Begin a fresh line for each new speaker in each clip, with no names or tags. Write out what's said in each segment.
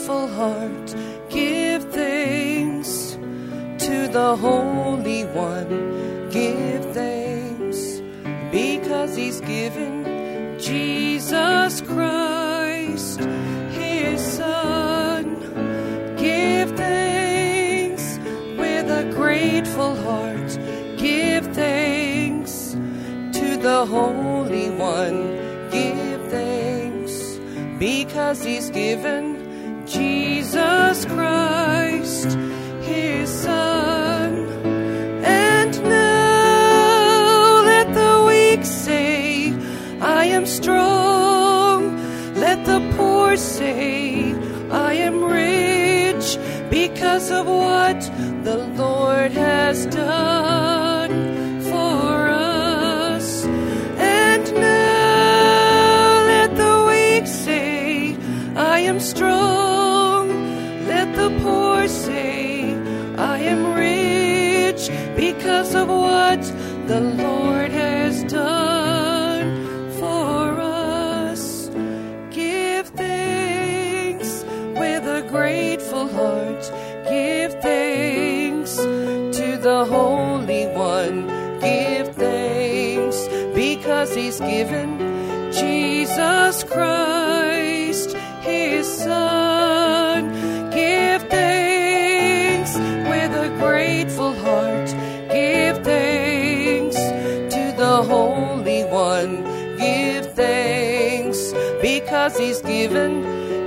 grateful heart give thanks. To the Holy One give thanks, because he's given Jesus Christ, his Son. Give thanks with a grateful heart. Give thanks to the Holy One. Give thanks, because he's given Jesus Christ, his Son. And now let the weak say, I am strong. Let the poor say, I am rich, because of what the Lord has done for us. And now let the weak say, I am strong. Let the poor say, I am rich, because of what the Lord has done for us. Give thanks with a grateful heart. Give thanks to the Holy One. Give thanks, because he's given Jesus Christ, his Son. Give thanks with a grateful heart. Give thanks to the Holy One. Give thanks, because he's given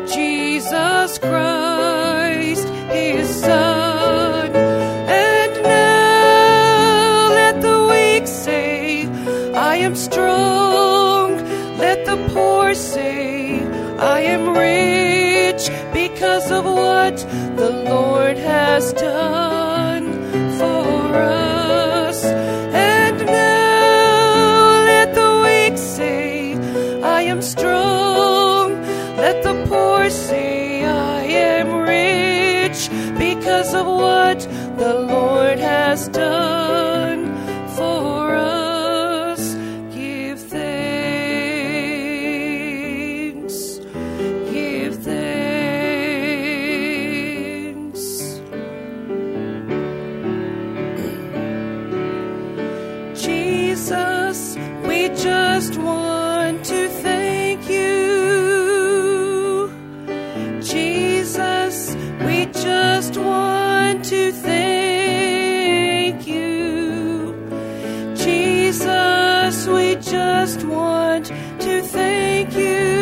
Jesus Christ, his Son. And now let the weak say, I am strong. Let the poor say, I am rich, because of what the Lord has done for us. And now let the weak say, I am strong. Let the poor say, I am rich, because of what the Lord has done for us. Give thanks. Give thanks. Jesus, we just want to thank you. Jesus, we just want to thank you. Jesus, we just want to thank you.